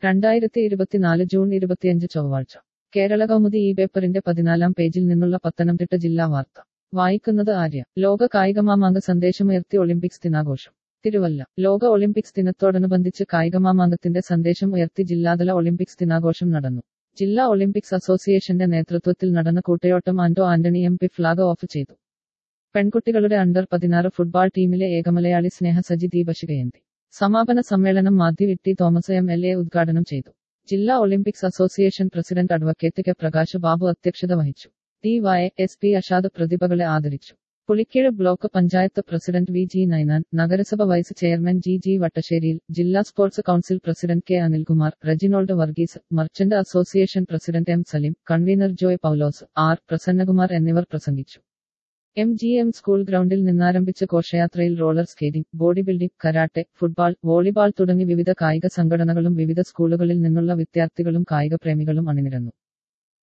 2024 June 25 ചൊവ്വാഴ്ച കേരള കൗമുദി ഈ പേപ്പറിന്റെ 14-ാം പേജിൽ നിന്നുള്ള പത്തനംതിട്ട ജില്ലാ വാർത്ത വായിക്കുന്നത് ആര്യ. ലോക കായികമാമാങ്ക സന്ദേശമുയർത്തി ഒളിമ്പിക്സ് ദിനാഘോഷം. തിരുവല്ല. ലോക ഒളിമ്പിക്സ് ദിനത്തോടനുബന്ധിച്ച് കായികമാമാങ്കത്തിന്റെ സന്ദേശം ഉയർത്തി ജില്ലാതല ഒളിമ്പിക്സ് ദിനാഘോഷം നടന്നു. ജില്ലാ ഒളിമ്പിക്സ് അസോസിയേഷന്റെ നേതൃത്വത്തിൽ നടന്ന കൂട്ടയോട്ടം Anto Antony M P flag off ചെയ്തു. പെൺകുട്ടികളുടെ അണ്ടർ 16 ഫുട്ബോൾ ടീമിലെ ഏകമലയാളി സ്നേഹ സജി ദീപശിഖയന്തി. സമാപന സമ്മേളനം മാത്യു ടി തോമസ് MLA ഉദ്ഘാടനം ചെയ്തു. ജില്ലാ Olympics association president advocate K Prakash Babu അധ്യക്ഷത വഹിച്ചു. DYSP അഷാദ് പ്രതിഭകളെ ആദരിച്ചു. Pulikeezh block panchayat president VG Ninan, നഗരസഭ വൈസ് ചെയർമാൻ GG വട്ടശ്ശേരിയിൽ, ജില്ലാ sports council president K Anilkumar, Reginald Varghese, merchant association president M Saleem, convener Joy Paulose, R Prasannakumar എന്നിവർ പ്രസംഗിച്ചു. MGM സ്കൂൾ ഗ്രൗണ്ടിൽ നിന്നാരംഭിച്ച ഘോഷയാത്രയിൽ roller skating, body building, karate, football, volleyball തുടങ്ങി വിവിധ കായിക സംഘടനകളും വിവിധ സ്കൂളുകളിൽ നിന്നുള്ള വിദ്യാർത്ഥികളും കായികപ്രേമികളും അണിനിരന്നു.